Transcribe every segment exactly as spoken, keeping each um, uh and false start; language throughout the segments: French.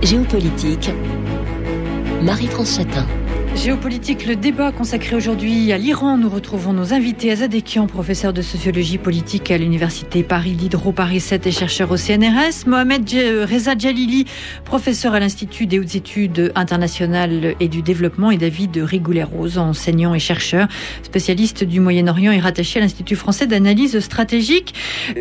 Géopolitique, Marie-France Chatin. Géopolitique, le débat consacré aujourd'hui à l'Iran. Nous retrouvons nos invités. Azad Ekian, professeur de sociologie politique à l'université Paris Diderot Paris sept et chercheur au C N R S. Mohamed Reza Jalili, professeur à l'Institut des hautes études internationales et du développement. Et David Rigoulet-Rose, enseignant et chercheur, spécialiste du Moyen-Orient et rattaché à l'Institut français d'analyse stratégique.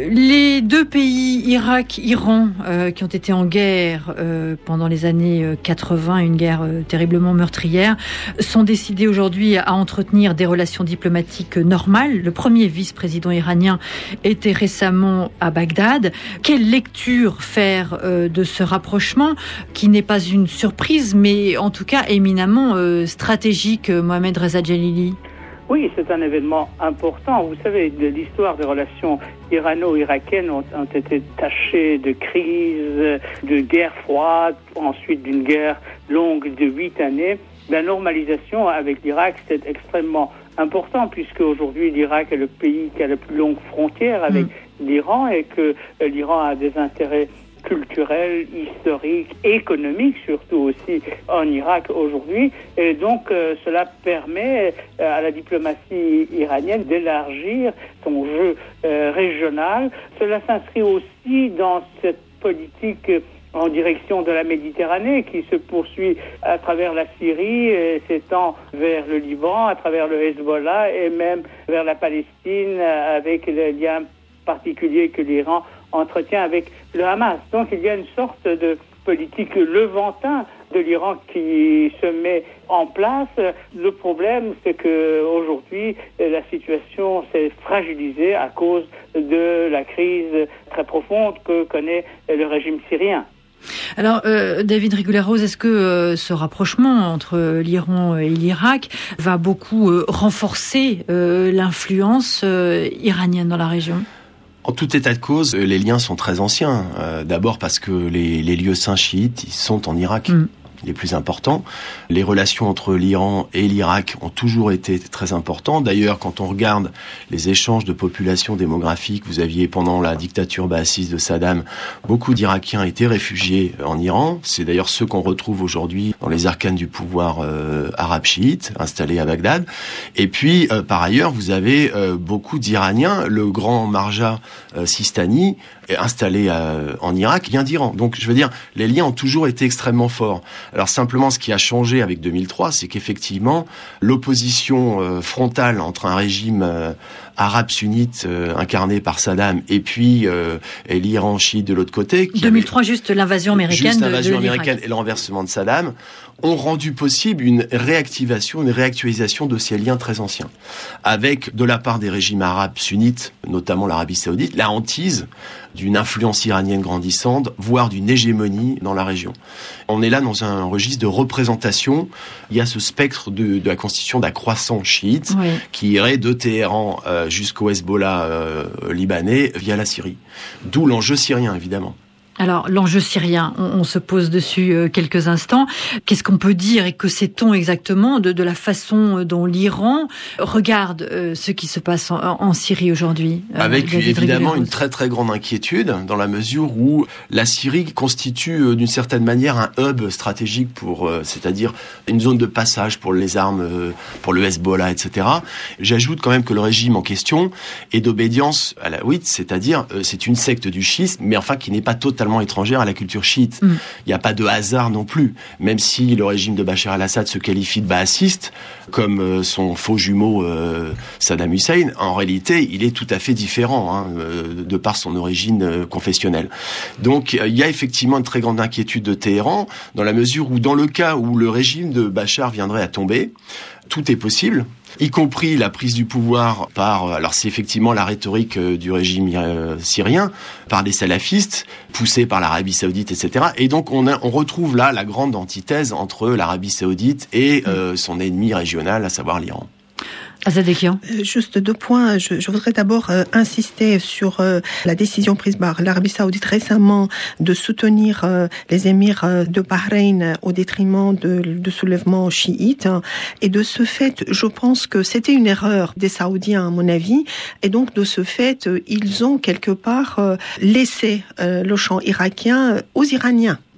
Les deux pays, Irak, Iran, euh, qui ont été en guerre euh, pendant les années quatre-vingts, une guerre euh, terriblement meurtrière, sont décidés aujourd'hui à entretenir des relations diplomatiques normales. Le premier vice-président iranien était récemment à Bagdad. Quelle lecture faire euh, de ce rapprochement qui n'est pas une surprise, mais en tout cas éminemment euh, stratégique, Mohamed Reza Jalili? Oui, c'est un événement important. Vous savez, de l'histoire des relations irano-irakiennes ont, ont été tachées de crises, de guerre froide, ensuite d'une guerre longue de huit années. La normalisation avec l'Irak, c'est extrêmement important puisque aujourd'hui l'Irak est le pays qui a la plus longue frontière avec mmh. l'Iran et que l'Iran a des intérêts culturels, historiques, économiques surtout aussi en Irak aujourd'hui. Et donc euh, cela permet euh, à la diplomatie iranienne d'élargir son jeu euh, régional. Cela s'inscrit aussi dans cette politique euh, en direction de la Méditerranée qui se poursuit à travers la Syrie, et s'étend vers le Liban, à travers le Hezbollah et même vers la Palestine avec les liens particuliers que l'Iran entretient avec le Hamas. Donc il y a une sorte de politique levantin de l'Iran qui se met en place. Le problème, c'est que aujourd'hui, la situation s'est fragilisée à cause de la crise très profonde que connaît le régime syrien. Alors, euh, David Rigoulet-Rose, est-ce que euh, ce rapprochement entre l'Iran et l'Irak va beaucoup euh, renforcer euh, l'influence euh, iranienne dans la région ? En tout état de cause, les liens sont très anciens. Euh, d'abord parce que les, les lieux saints chiites, ils sont en Irak. Mmh. Les plus importants. Les relations entre l'Iran et l'Irak ont toujours été très importantes. D'ailleurs, quand on regarde les échanges de population démographique, vous aviez pendant la dictature baathiste de Saddam, beaucoup d'Irakiens étaient réfugiés en Iran. C'est d'ailleurs ceux qu'on retrouve aujourd'hui dans les arcanes du pouvoir euh, arabe chiite, installés à Bagdad. Et puis, euh, par ailleurs, vous avez euh, beaucoup d'Iraniens. Le grand Marja euh, Sistani, installé euh, en Irak, vient d'Iran. Donc, je veux dire, les liens ont toujours été extrêmement forts. Alors simplement, ce qui a changé avec deux mille trois, c'est qu'effectivement, l'opposition euh, frontale entre un régime euh, arabe sunnite euh, incarné par Saddam et puis euh, et l'Iran chiite de l'autre côté. Qui deux mille trois, avait, juste l'invasion américaine juste l'invasion de, de américaine et le renversement de Saddam ont rendu possible une réactivation, une réactualisation de ces liens très anciens, avec de la part des régimes arabes sunnites, notamment l'Arabie Saoudite, la hantise d'une influence iranienne grandissante, voire d'une hégémonie dans la région. On est là dans un registre de représentation. Il y a ce spectre de, de la constitution d'un croissant chiite oui. qui irait de Téhéran euh, jusqu'au Hezbollah euh, libanais via la Syrie. D'où l'enjeu syrien, évidemment. Alors, l'enjeu syrien, on, on se pose dessus euh, quelques instants. Qu'est-ce qu'on peut dire et que sait-on exactement de, de la façon dont l'Iran regarde euh, ce qui se passe en, en Syrie aujourd'hui euh, Avec évidemment une très très grande inquiétude dans la mesure où la Syrie constitue euh, d'une certaine manière un hub stratégique pour, euh, c'est-à-dire une zone de passage pour les armes, euh, pour le Hezbollah, et cetera. J'ajoute quand même que le régime en question est d'obédience à la ouïte, c'est-à-dire euh, c'est une secte du schisme, mais enfin qui n'est pas totalement étrangère à la culture chiite. Il mm. n'y a pas de hasard non plus, même si le régime de Bachar el-Assad se qualifie de baathiste, comme euh, son faux jumeau euh, Saddam Hussein, en réalité, il est tout à fait différent, hein, euh, de par son origine euh, confessionnelle. Donc, euh, il y a effectivement une très grande inquiétude de Téhéran, dans la mesure où, dans le cas où le régime de Bachar viendrait à tomber, tout est possible, y compris la prise du pouvoir par, alors c'est effectivement la rhétorique du régime euh, syrien, par des salafistes, poussés par l'Arabie Saoudite, et cetera. Et donc on, a, on retrouve là la grande antithèse entre l'Arabie Saoudite et euh, son ennemi régional, à savoir l'Iran. Azad Ekian. Euh, juste deux points. Je, je voudrais d'abord euh, insister sur euh, la décision prise par l'Arabie Saoudite récemment de soutenir euh, les émirs euh, de Bahreïn au détriment de, de soulèvements chiites. Et de ce fait, je pense que c'était une erreur des Saoudiens, à mon avis. Et donc, de ce fait, euh, ils ont quelque part euh, laissé euh, le champ irakien aux Iraniens.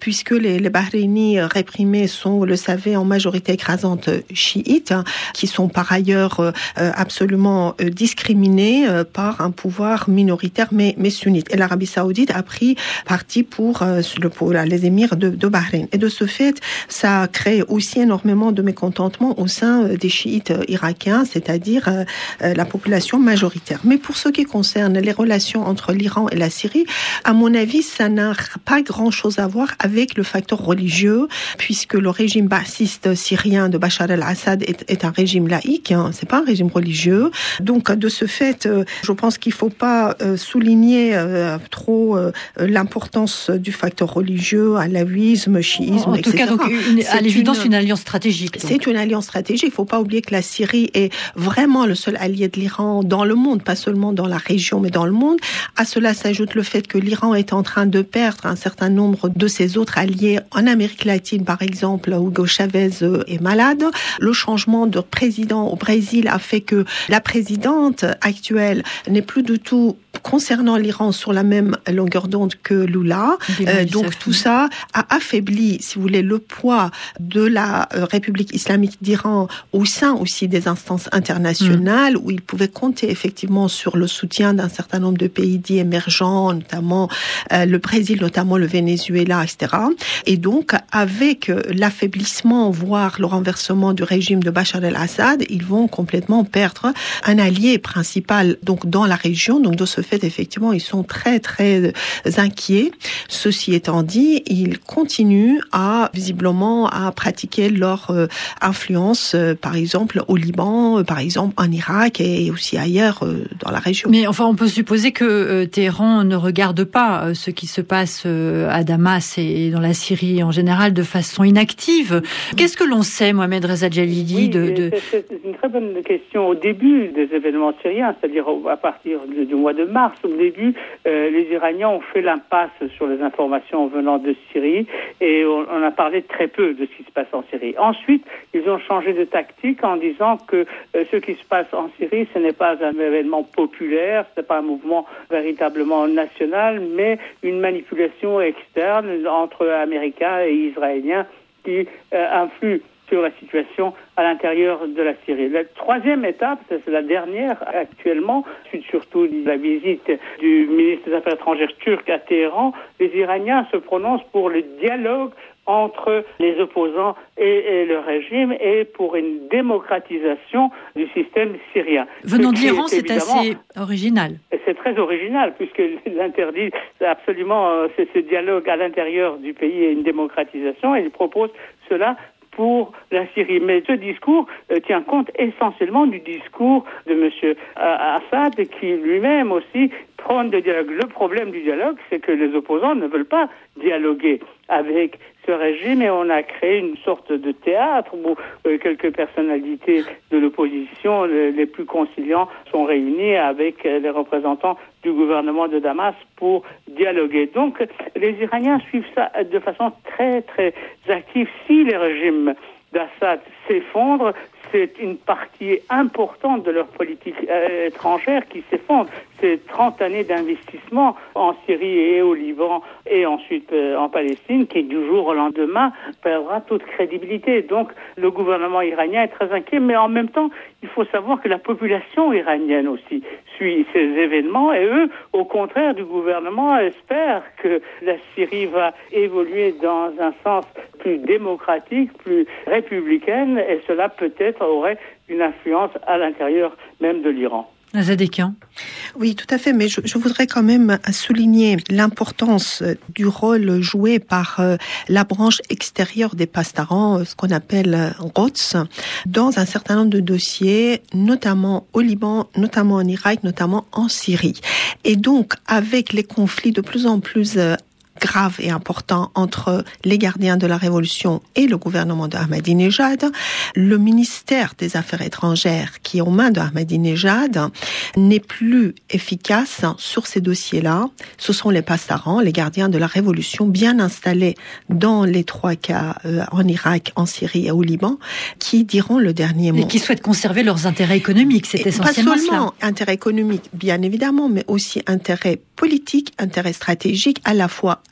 puisque les, les Bahreïnis réprimés sont, vous le savez, en majorité écrasante chiites, hein, qui sont par ailleurs euh, absolument euh, discriminés euh, par un pouvoir minoritaire mais, mais sunnite. Et l'Arabie Saoudite a pris parti pour, euh, le, pour là, les émirs de, de Bahreïn. Et de ce fait, ça a créé aussi énormément de mécontentement au sein des chiites irakiens, c'est-à-dire euh, euh, la population majoritaire. Mais pour ce qui concerne les relations entre l'Iran et la Syrie, à mon avis, ça n'a pas grand-chose à voir avec le facteur religieux, puisque le régime baathiste syrien de Bachar el-Assad est, est un régime laïque, hein, c'est pas un régime religieux. Donc, de ce fait, euh, je pense qu'il faut pas euh, souligner euh, trop euh, l'importance du facteur religieux, alaouisme, chiisme, en et cetera. En tout cas, donc, une, à l'évidence, une, une alliance stratégique. Donc. C'est une alliance stratégique. Il faut pas oublier que la Syrie est vraiment le seul allié de l'Iran dans le monde, pas seulement dans la région, mais dans le monde. À cela s'ajoute le fait que l'Iran est en train de perdre un certain nombre de ses autres alliés en Amérique latine, par exemple, Hugo Chavez est malade. Le changement de président au Brésil a fait que la présidente actuelle n'est plus du tout concernant l'Iran sur la même longueur d'onde que Lula. Euh, donc tout ça a affaibli, si vous voulez, le poids de la euh, République islamique d'Iran au sein aussi des instances internationales, mmh. où il pouvait compter effectivement sur le soutien d'un certain nombre de pays dits émergents, notamment euh, le Brésil, notamment le Venezuela, et cetera. Et donc, avec euh, l'affaiblissement, voire le renversement du régime de Bachar el-Assad, ils vont complètement perdre un allié principal donc dans la région. Donc de ce fait, effectivement, ils sont très très inquiets. Ceci étant dit, ils continuent à visiblement à pratiquer leur euh, influence, euh, par exemple au Liban, euh, par exemple en Irak et aussi ailleurs euh, dans la région. Mais enfin, on peut supposer que euh, Téhéran ne regarde pas euh, ce qui se passe euh, à Damas et dans la Syrie en général de façon inactive. Qu'est-ce que l'on sait, Mohamed Reza Jalili, oui, de, de... C'est, c'est une très bonne question. Au début des événements syriens, c'est-à-dire à partir du, du mois de mars, au début, euh, les Iraniens ont fait l'impasse sur les informations venant de Syrie et on, on a parlé très peu de ce qui se passe en Syrie. Ensuite, ils ont changé de tactique en disant que euh, ce qui se passe en Syrie, ce n'est pas un événement populaire, ce n'est pas un mouvement véritablement national, mais une manipulation externe entre Américains et Israéliens qui euh, influe sur la situation à l'intérieur de la Syrie. La troisième étape, c'est la dernière actuellement, suite surtout de la visite du ministre des Affaires étrangères turc à Téhéran, les Iraniens se prononcent pour le dialogue entre les opposants et, et le régime et pour une démocratisation du système syrien. Venant de l'Iran, c'est assez original. C'est très original puisque l'interdit absolument c'est ce dialogue à l'intérieur du pays et une démocratisation et il propose cela pour la Syrie. Mais ce discours euh, tient compte essentiellement du discours de M. Euh, Assad qui lui-même aussi prône le dialogue. Le problème du dialogue, c'est que les opposants ne veulent pas dialoguer avec ce régime et on a créé une sorte de théâtre où euh, quelques personnalités de l'opposition les, les plus conciliants sont réunis avec euh, les représentants du gouvernement de Damas pour dialoguer. Donc les Iraniens suivent ça de façon très très active. Si les régimes d'Assad s'effondrent, c'est une partie importante de leur politique euh, étrangère qui s'effondre. C'est trente années d'investissement en Syrie et au Liban et ensuite euh, en Palestine qui, du jour au lendemain, perdra toute crédibilité. Donc, le gouvernement iranien est très inquiet, mais en même temps, il faut savoir que la population iranienne aussi suit ces événements et eux, au contraire du gouvernement, espèrent que la Syrie va évoluer dans un sens plus démocratique, plus républicaine et cela peut-être aurait une influence à l'intérieur même de l'Iran. Azadekian. Oui, tout à fait, mais je, je voudrais quand même souligner l'importance du rôle joué par euh, la branche extérieure des pastarans, ce qu'on appelle euh, Quds, dans un certain nombre de dossiers, notamment au Liban, notamment en Irak, notamment en Syrie. Et donc, avec les conflits de plus en plus euh, grave et important entre les gardiens de la révolution et le gouvernement de Ahmadinejad. Le ministère des Affaires étrangères, qui est aux mains de Ahmadinejad, n'est plus efficace sur ces dossiers-là. Ce sont les pastarans, les gardiens de la révolution, bien installés dans les trois cas, euh, en Irak, en Syrie et au Liban, qui diront le dernier mot. Et qui souhaitent conserver leurs intérêts économiques, c'est essentiellement cela. Pas seulement cela. Intérêts économiques, bien évidemment, mais aussi intérêts politiques, intérêts stratégiques, à la fois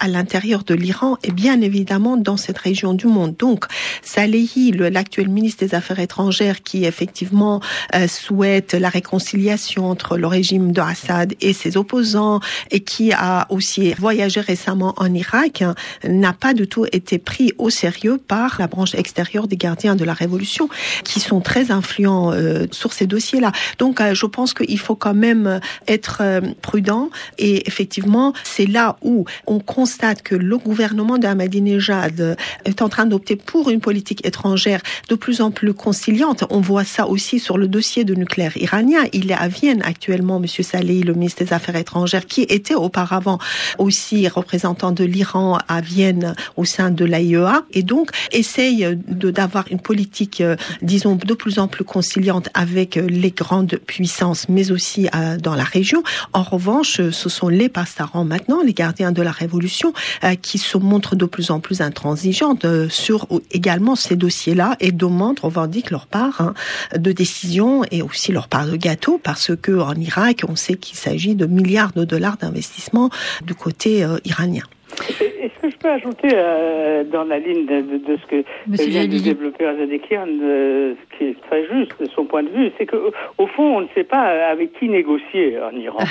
à l'intérieur de l'Iran et bien évidemment dans cette région du monde. Donc, Salehi, le, l'actuel ministre des Affaires étrangères, qui effectivement euh, souhaite la réconciliation entre le régime de Assad et ses opposants et qui a aussi voyagé récemment en Irak, hein, n'a pas du tout été pris au sérieux par la branche extérieure des gardiens de la révolution, qui sont très influents euh, sur ces dossiers-là. Donc, euh, je pense qu'il faut quand même être euh, prudent et effectivement, c'est là où on constate que le gouvernement d'Ahmadinejad est en train d'opter pour une politique étrangère de plus en plus conciliante. On voit ça aussi sur le dossier de nucléaire iranien. Il est à Vienne actuellement, M. Salehi, le ministre des Affaires étrangères, qui était auparavant aussi représentant de l'Iran à Vienne au sein de l'A I E A, et donc essaye de, d'avoir une politique, euh, disons, de plus en plus conciliante avec les grandes puissances, mais aussi euh, dans la région. En revanche, ce sont les pastarans maintenant, les gardiens de la révolution, euh, qui se montrent de plus en plus intransigeantes euh, sur également ces dossiers-là et demandent, revendiquent leur part hein, de décision et aussi leur part de gâteau, parce que en Irak, on sait qu'il s'agit de milliards de dollars d'investissement du côté euh, iranien. Est-ce que je peux ajouter euh, dans la ligne de, de, de ce que Monsieur vient de Jalili. développer Azadekian, euh, ce qui est très juste de son point de vue, c'est que au fond, on ne sait pas avec qui négocier en Iran.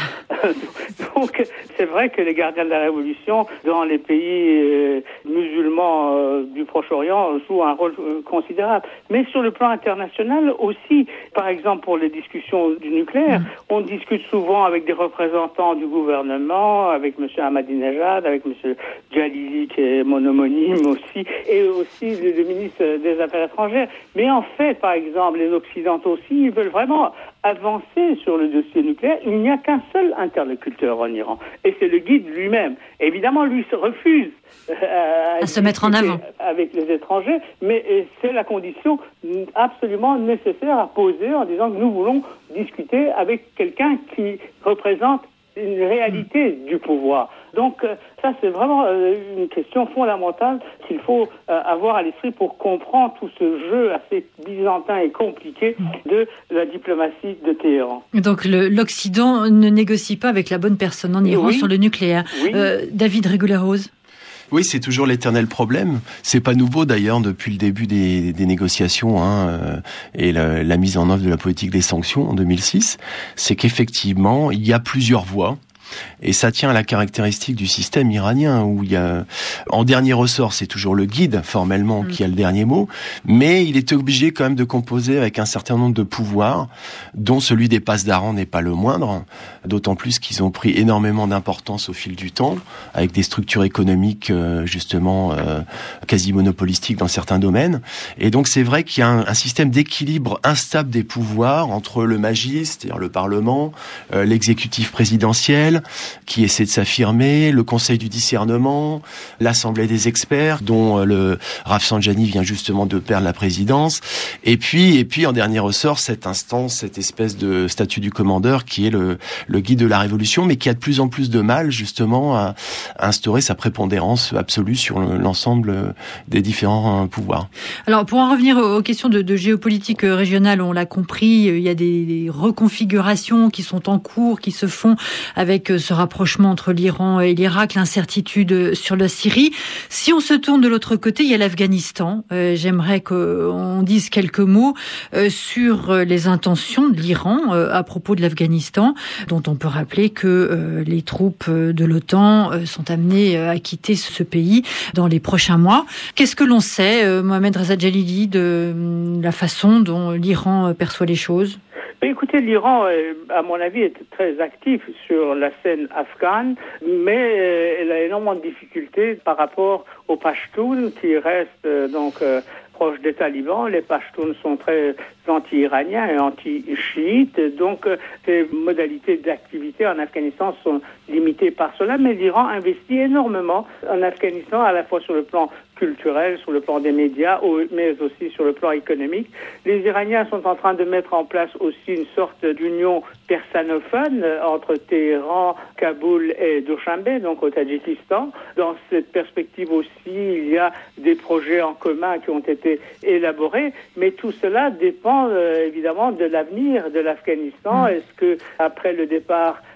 Donc, c'est vrai que les gardiens de la révolution dans les pays euh, musulmans euh, du Proche-Orient jouent un rôle euh, considérable. Mais sur le plan international aussi, par exemple pour les discussions du nucléaire, mmh. on discute souvent avec des représentants du gouvernement, avec M. Ahmadinejad, avec M. Jalili, qui est mon homonyme aussi, et aussi le, le ministre des Affaires étrangères. Mais en fait, par exemple, les Occidentaux aussi, ils veulent vraiment avancer sur le dossier nucléaire. Il n'y a qu'un seul interlocuteur en Iran, et c'est le guide lui-même. Évidemment, lui se refuse euh, à, à se mettre en avant avec les étrangers, mais c'est la condition absolument nécessaire à poser en disant que nous voulons discuter avec quelqu'un qui représente une réalité du pouvoir. Donc euh, ça, c'est vraiment euh, une question fondamentale qu'il faut euh, avoir à l'esprit pour comprendre tout ce jeu assez byzantin et compliqué de la diplomatie de Téhéran. Donc le, l'Occident ne négocie pas avec la bonne personne en Iran oui. sur le nucléaire. Oui. Euh, David Réguler-Rose. Oui, c'est toujours l'éternel problème. C'est pas nouveau d'ailleurs depuis le début des, des négociations hein, euh, et la, la mise en œuvre de la politique des sanctions en deux mille six. C'est qu'effectivement, il y a plusieurs voies. Et ça tient à la caractéristique du système iranien où il y a, en dernier ressort, c'est toujours le guide formellement mmh. qui a le dernier mot, mais il est obligé quand même de composer avec un certain nombre de pouvoirs, dont celui des pasdarans n'est pas le moindre, d'autant plus qu'ils ont pris énormément d'importance au fil du temps, avec des structures économiques justement euh, quasi monopolistiques dans certains domaines. Et donc c'est vrai qu'il y a un, un système d'équilibre instable des pouvoirs entre le magis, c'est-à-dire le Parlement, euh, l'exécutif présidentiel, qui essaie de s'affirmer, le Conseil du discernement, l'Assemblée des experts, dont le Rafsanjani vient justement de perdre la présidence, et puis, et puis en dernier ressort, cette instance, cette espèce de statut du commandeur qui est le, le guide de la révolution, mais qui a de plus en plus de mal justement à, à instaurer sa prépondérance absolue sur l'ensemble des différents pouvoirs. Alors pour en revenir aux questions de, de géopolitique régionale, on l'a compris, il y a des, des reconfigurations qui sont en cours, qui se font avec ce rapprochement entre l'Iran et l'Irak, l'incertitude sur la Syrie. Si on se tourne de l'autre côté, il y a l'Afghanistan. Euh, j'aimerais qu'on dise quelques mots euh, sur les intentions de l'Iran euh, à propos de l'Afghanistan, dont on peut rappeler que euh, les troupes de l'OTAN euh, sont amenées à quitter ce pays dans les prochains mois. Qu'est-ce que l'on sait, euh, Mohamed Reza Jalili, de euh, la façon dont l'Iran perçoit les choses ? Écoutez, l'Iran, à mon avis, est très actif sur la scène afghane, mais elle a énormément de difficultés par rapport aux Pashtuns qui restent donc proches des talibans. Les Pashtuns sont très anti-iraniens et anti-chiites, donc ces modalités d'activité en Afghanistan sont limitées par cela, mais l'Iran investit énormément en Afghanistan, à la fois sur le plan culturel, sur le plan des médias, mais aussi sur le plan économique. Les Iraniens sont en train de mettre en place aussi une sorte d'union persanophone entre Téhéran, Kaboul et Dushanbe, donc au Tadjikistan. Dans cette perspective aussi, il y a des projets en commun qui ont été élaborés, mais tout cela dépend euh, évidemment de l'avenir de l'Afghanistan. Mmh. Est-ce que après le départ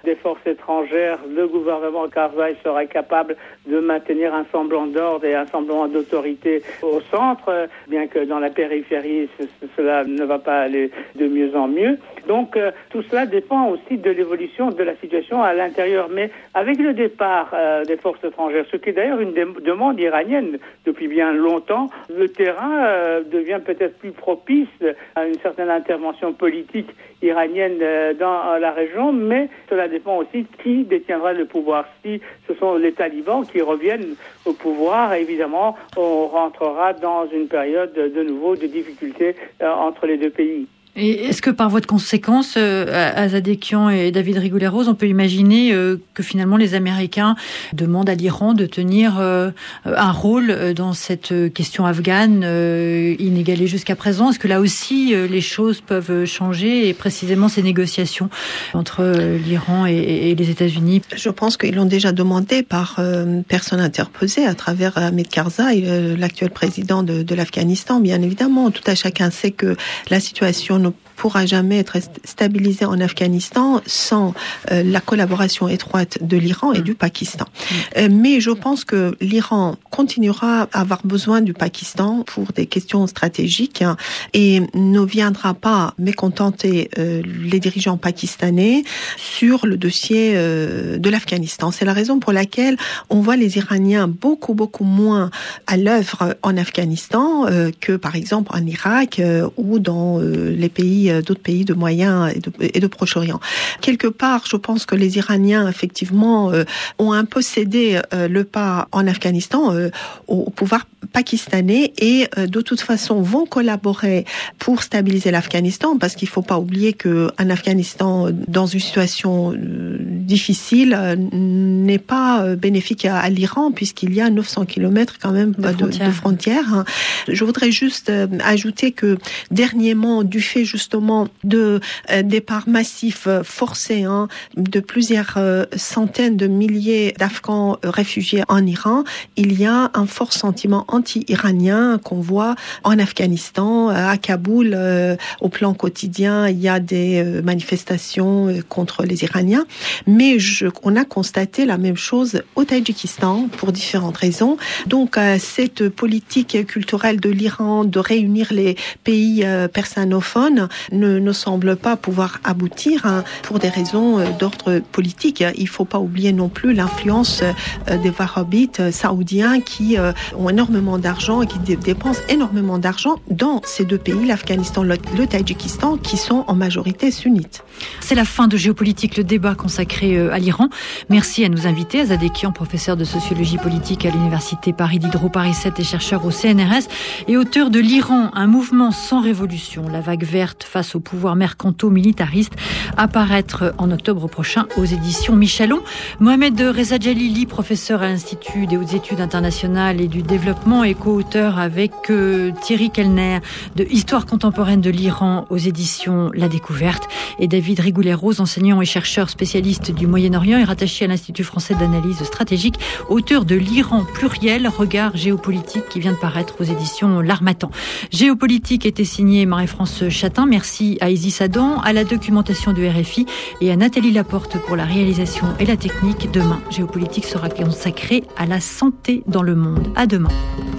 des forces étrangères, le gouvernement Karzai sera capable de maintenir un semblant d'ordre et un semblant d'autorité au centre, bien que dans la périphérie, cela ne va pas aller de mieux en mieux. Donc euh, tout cela dépend aussi de l'évolution de la situation à l'intérieur. Mais avec le départ euh, des forces étrangères, ce qui est d'ailleurs une dé- demande iranienne depuis bien longtemps, le terrain euh, devient peut-être plus propice à une certaine intervention politique iranienne euh, dans la région, mais cela dépend aussi de qui détiendra le pouvoir. Si ce sont les talibans qui reviennent au pouvoir, évidemment, on rentrera dans une période de nouveau de difficultés euh, entre les deux pays. Et est-ce que par voie de conséquence, euh, Azadekian et David Rigoulet-Rose, on peut imaginer euh, que finalement les Américains demandent à l'Iran de tenir euh, un rôle dans cette question afghane euh, inégalée jusqu'à présent? Est-ce que là aussi euh, les choses peuvent changer et précisément ces négociations entre euh, l'Iran et, et les États-Unis? Je pense qu'ils l'ont déjà demandé par euh, personne interposée à travers Hamid Karzai, euh, l'actuel président de, de l'Afghanistan. Bien évidemment, tout à chacun sait que la situation ne pourra jamais être stabilisée en Afghanistan sans euh, la collaboration étroite de l'Iran et mmh. du Pakistan. Mmh. Euh, mais je pense que l'Iran continuera à avoir besoin du Pakistan pour des questions stratégiques hein, et ne viendra pas mécontenter euh, les dirigeants pakistanais sur le dossier euh, de l'Afghanistan. C'est la raison pour laquelle on voit les Iraniens beaucoup, beaucoup moins à l'œuvre en Afghanistan euh, que par exemple en Irak euh, ou dans euh, les pays d'autres pays de Moyen et de, et de Proche-Orient. Quelque part, je pense que les Iraniens, effectivement, euh, ont un peu cédé euh, le pas en Afghanistan euh, au, au pouvoir pakistanais et euh, de toute façon vont collaborer pour stabiliser l'Afghanistan parce qu'il ne faut pas oublier qu'un Afghanistan dans une situation euh, difficile euh, n'est pas euh, bénéfique à, à l'Iran puisqu'il y a neuf cents kilomètres quand même de, de frontières. De frontières hein. Je voudrais juste euh, ajouter que dernièrement, du fait justement de euh, départs massifs euh, forcés hein, de plusieurs euh, centaines de milliers d'Afghans euh, réfugiés en Iran, il y a un fort sentiment anti-iranien qu'on voit en Afghanistan, à Kaboul, euh, au plan quotidien, il y a des euh, manifestations euh, contre les Iraniens, mais je, on a constaté la même chose au Tadjikistan pour différentes raisons. Donc euh, cette politique culturelle de l'Iran de réunir les pays euh, persanophones Ne, ne semble pas pouvoir aboutir hein, pour des raisons euh, d'ordre politique. Il ne faut pas oublier non plus l'influence euh, des wahhabites euh, saoudiens qui euh, ont énormément d'argent et qui dé- dépensent énormément d'argent dans ces deux pays, l'Afghanistan et le, le Tadjikistan, qui sont en majorité sunnites. C'est la fin de Géopolitique, le débat consacré euh, à l'Iran. Merci à nos invités, Azadekian, professeur de sociologie politique à l'Université Paris Diderot Paris sept et chercheur au C N R S, et auteur de l'Iran, un mouvement sans révolution, la vague verte face aux pouvoirs mercantaux militaristes, apparaître en octobre prochain aux éditions Michelon. Mohamed Reza Jalili, professeur à l'Institut des hautes études internationales et du développement et co-auteur avec euh, Thierry Kellner de Histoire contemporaine de l'Iran aux éditions La Découverte, et David Rigoulet-Rose, enseignant et chercheur spécialiste du Moyen-Orient et rattaché à l'Institut français d'analyse stratégique, auteur de l'Iran pluriel, regard géopolitique, qui vient de paraître aux éditions L'Harmattan. Géopolitique était signé Marie-France Chatin. Merci à Isis Adam, à la documentation de R F I et à Nathalie Laporte pour la réalisation et la technique. Demain, Géopolitique sera consacrée à la santé dans le monde. À demain.